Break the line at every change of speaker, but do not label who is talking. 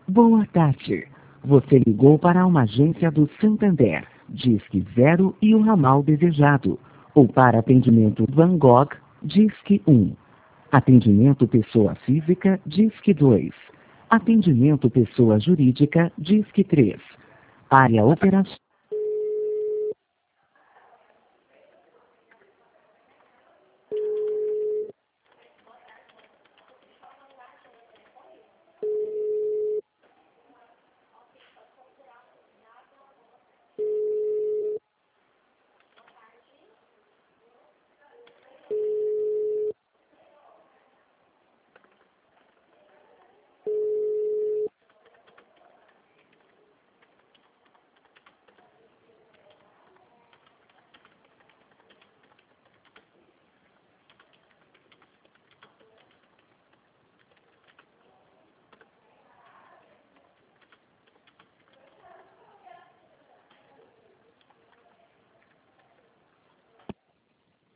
Boa tarde. Você ligou para uma agência do Santander, Disque 0 e o ramal desejado. Ou para atendimento Van Gogh, Disque 1. Atendimento pessoa física, Disque 2. Atendimento pessoa jurídica, Disque 3. Área operacional.